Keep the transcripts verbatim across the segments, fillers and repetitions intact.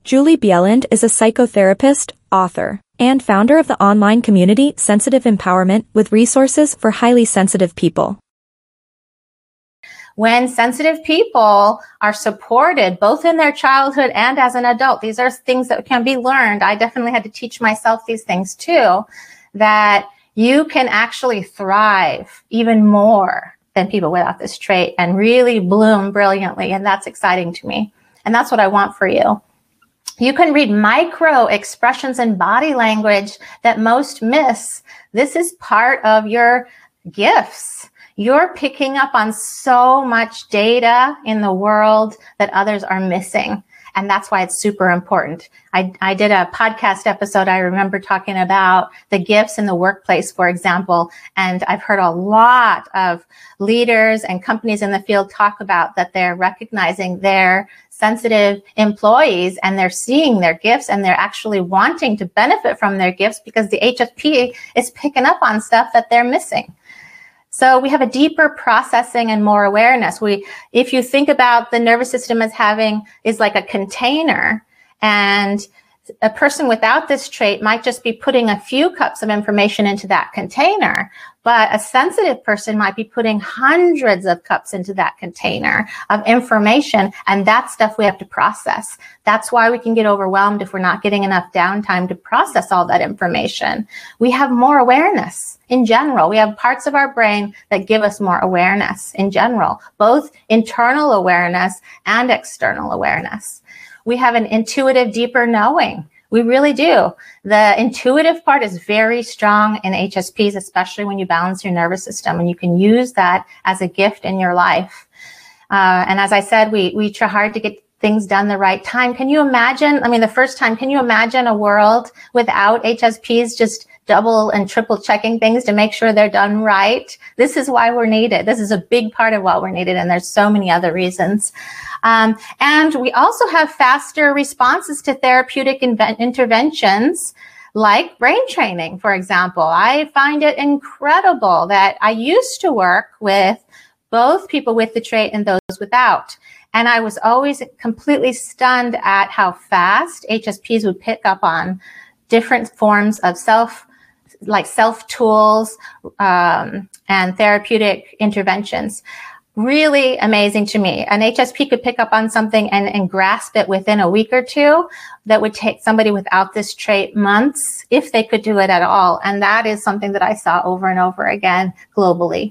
Julie Bjelland is a psychotherapist, author, and founder of the online community Sensitive Empowerment with resources for highly sensitive people. When sensitive people are supported both in their childhood and as an adult, these are things that can be learned. I definitely had to teach myself these things too, that you can actually thrive even more than people without this trait and really bloom brilliantly. And that's exciting to me. And that's what I want for you. You can read micro expressions in body language that most miss. This is part of your gifts. You're picking up on so much data in the world that others are missing. And that's why it's super important. I, I did a podcast episode. I remember talking about the gifts in the workplace, for example. And I've heard a lot of leaders and companies in the field talk about that they're recognizing their sensitive employees and they're seeing their gifts and they're actually wanting to benefit from their gifts because the H S P is picking up on stuff that they're missing. So we have a deeper processing and more awareness. We, if you think about the nervous system as having, is like a container, and a person without this trait might just be putting a few cups of information into that container, but a sensitive person might be putting hundreds of cups into that container of information, and that's stuff we have to process. That's why we can get overwhelmed if we're not getting enough downtime to process all that information. We have more awareness in general. We have parts of our brain that give us more awareness in general, both internal awareness and external awareness. We have an intuitive, deeper knowing. We really do. The intuitive part is very strong in H S Ps, especially when you balance your nervous system, and you can use that as a gift in your life. Uh, and as I said, we, we try hard to get things done the right time. Can you imagine, I mean, the first time, can you imagine a world without H S Ps just double and triple checking things to make sure they're done right? This is why we're needed. This is a big part of why we're needed, and there's so many other reasons. Um, and we also have faster responses to therapeutic inve- interventions like brain training, for example. I find it incredible that I used to work with both people with the trait and those without. And I was always completely stunned at how fast H S Ps would pick up on different forms of self, like self tools um, and therapeutic interventions. Really amazing to me. An H S P could pick up on something and, and grasp it within a week or two that would take somebody without this trait months, if they could do it at all. And that is something that I saw over and over again globally.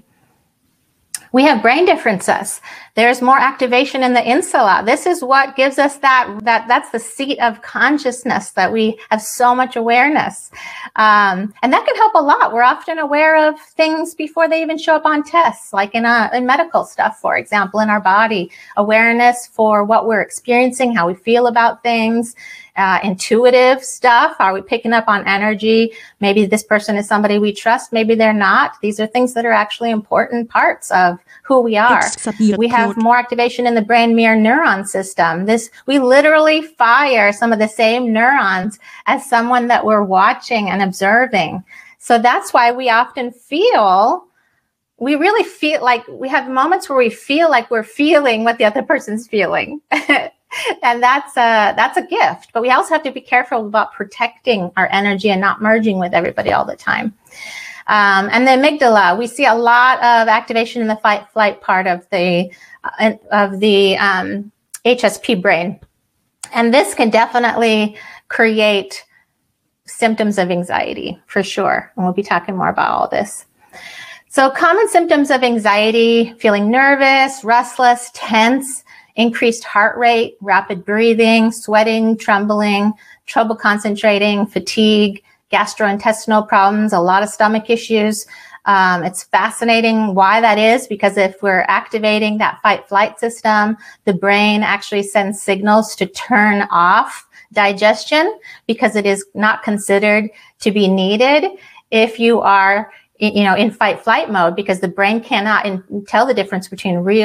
We have brain differences. There's more activation in the insula. This is what gives us that, that that's the seat of consciousness, that we have so much awareness. Um, and that can help a lot. We're often aware of things before they even show up on tests, like in, a, in medical stuff, for example, in our body. Awareness for what we're experiencing, how we feel about things. Uh, intuitive stuff. Are we picking up on energy? Maybe this person is somebody we trust. Maybe they're not. These are things that are actually important parts of who we are. We have more activation in the brain mirror neuron system. This, we literally fire some of the same neurons as someone that we're watching and observing. So that's why we often feel, we really feel like we have moments where we feel like we're feeling what the other person's feeling. And that's a, that's a gift. But we also have to be careful about protecting our energy and not merging with everybody all the time. Um, and the amygdala, we see a lot of activation in the fight flight part of the, uh, of the um, H S P brain. And this can definitely create symptoms of anxiety for sure. And we'll be talking more about all this. So common symptoms of anxiety: feeling nervous, restless, tense, increased heart rate, rapid breathing, sweating, trembling, trouble concentrating, fatigue, gastrointestinal problems, a lot of stomach issues. Um, it's fascinating why that is, because if we're activating that fight-flight system, the brain actually sends signals to turn off digestion because it is not considered to be needed if you are, you know, in fight-flight mode, because the brain cannot in, tell the difference between real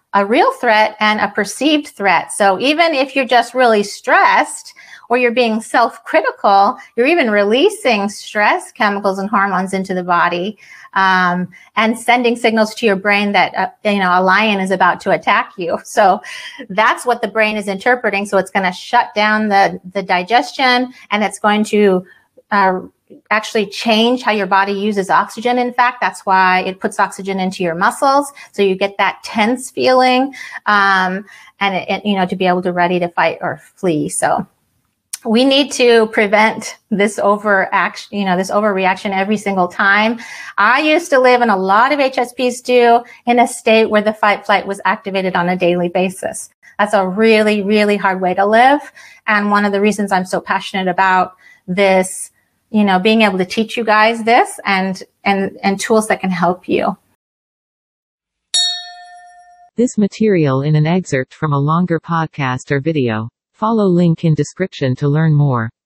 a real threat and a perceived threat. So even if you're just really stressed or you're being self-critical, you're even releasing stress chemicals and hormones into the body, um, and sending signals to your brain that, uh, you know, a lion is about to attack you. So that's what the brain is interpreting. So it's going to shut down the, the digestion, and it's going to uh, actually change how your body uses oxygen. In fact, that's why it puts oxygen into your muscles. So you get that tense feeling, um, and, it, it, you know, to be able to ready to fight or flee. So we need to prevent this overaction, you know, this overreaction every single time. I used to live, and a lot of H S Ps do, in a state where the fight flight was activated on a daily basis. That's a really, really hard way to live. And one of the reasons I'm so passionate about this, you know, being able to teach you guys this and, and, and tools that can help you. This material in an excerpt from a longer podcast or video. Follow link in description to learn more.